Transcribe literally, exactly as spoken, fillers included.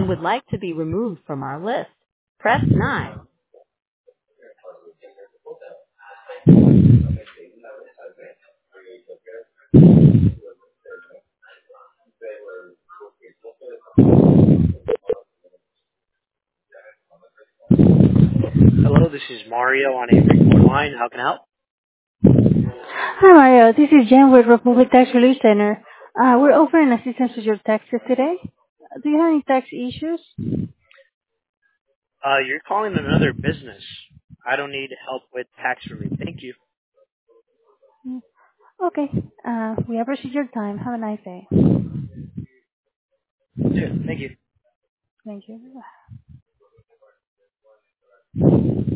and would like to be removed from our list, press nine. Hello, this is Mario on a record line. How can I help? Hi, Mario. This is Jen with Republic Tax Relief Center. Uh, we're offering assistance with your taxes today. Uh, Do you have any tax issues? Uh, you're calling another business. I don't need help with tax relief. Thank you. Mm, Okay. Uh, we appreciate your time. Have a nice day. Yeah, thank you. Thank you.